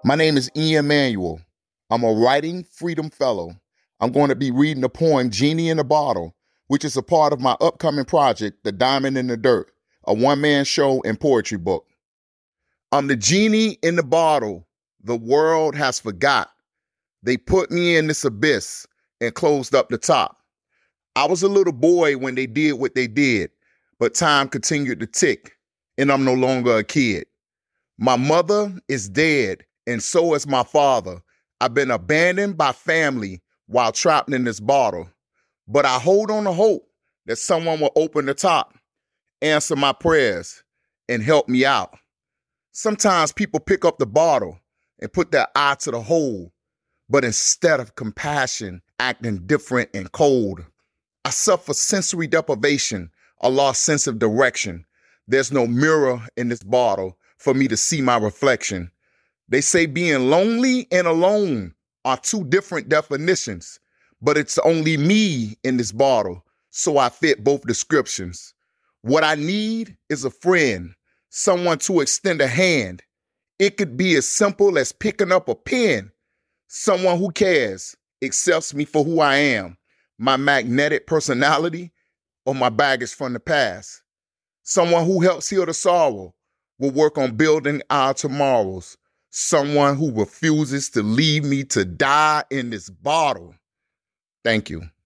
My name is Ian Manuel. I'm a writing freedom fellow. I'm going to be reading the poem Genie in the Bottle, which is a part of my upcoming project, The Diamond in the Dirt, a one-man show and poetry book. I'm the genie in the bottle the world has forgot. They put me in this abyss and closed up the top. I was a little boy when they did what they did, but time continued to tick, and I'm no longer a kid. My mother is dead, and so is my father. I've been abandoned by family while trapped in this bottle. But I hold on to hope that someone will open the top, answer my prayers, and help me out. Sometimes people pick up the bottle and put their eye to the hole, but instead of compassion, acting different and cold. I suffer sensory deprivation, a lost sense of direction. There's no mirror in this bottle for me to see my reflection. They say being lonely and alone are two different definitions, but it's only me in this bottle, so I fit both descriptions. What I need is a friend, someone to extend a hand. It could be as simple as picking up a pen. Someone who cares, accepts me for who I am, my magnetic personality or my baggage from the past. Someone who helps heal the sorrow, will work on building our tomorrows. Someone who refuses to leave me to die in this bottle. Thank you.